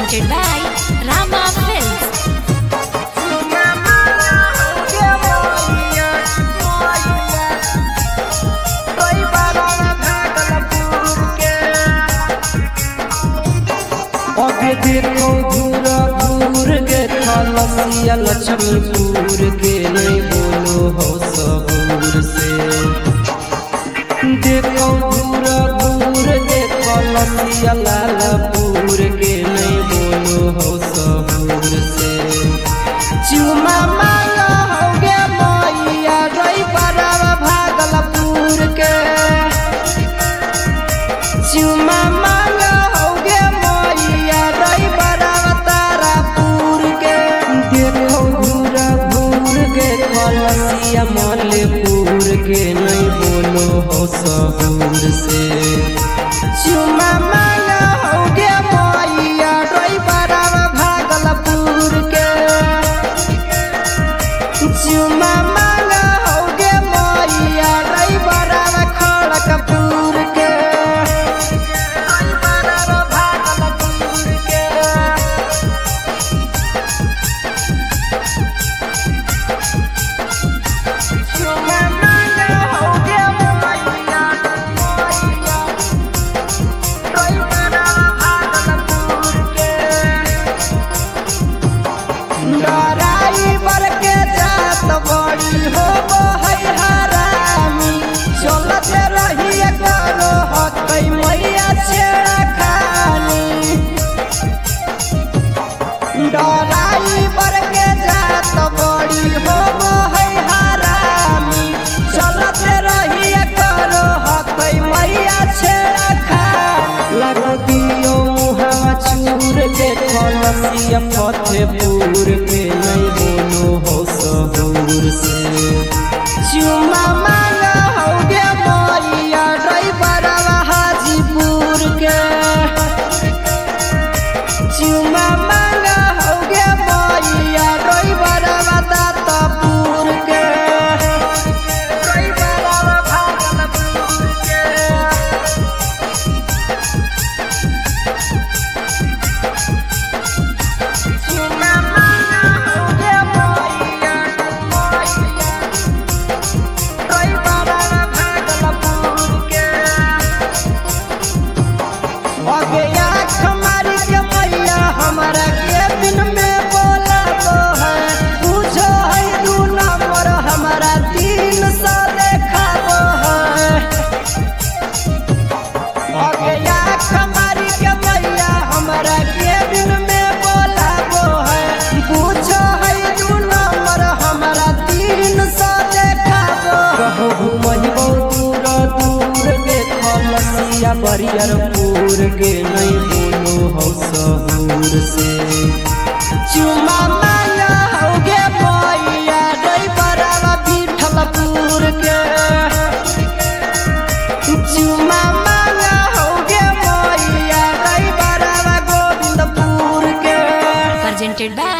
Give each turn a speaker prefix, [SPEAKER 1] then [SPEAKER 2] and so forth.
[SPEAKER 1] presented by Rama Films.
[SPEAKER 2] देखो घूरा घूर के लसिया लक्ष्मीपुर के नहीं बोलो हो सबूर से। देखो घूरा घूर के लसिया लालपुर के नहीं बोलो हो सबूर से। चुमा मांगा हो गे मैया रही बरावा भागलपुर के। चुमा मांगा हो गे मैया रही बरावा तारापुर के। देखो घूरा घूर के लसिया मलेपुर के नहीं बोलो हो सबूर से। चुमा मांगा हो गे मैया रही बरावा भागलपुर के। चुमा मांगा हो गे मैया रही बरावा खड़गपुर के। ड्राइवर के जात बड़ी हो हरामी। चलत रही करो हकई मैया छेड़ा खानी। ड्राइवर के जात बड़ी हो हरामी। चलत रही करो हकई मैया छेड़ा खानी। लग दियो मुहावा चूर के लसिया फतेहपुर के नहीं बोलो हो सबूर से। चुमा मांगा हो गे मैया रही बरावा हाजीपुर के। चुमा मांगा हो गे मैया रही बरावा दातापुर के। रही बरावा भागलपुर के। बरियरपुर के नहीं बोलो हो सबूर से। चुमा मांगा हो गे मैया रही बरावा विठलपुर के। चुमा मांगा हो गे मैया रही बरावा गोविंदपुर के।
[SPEAKER 1] Presented by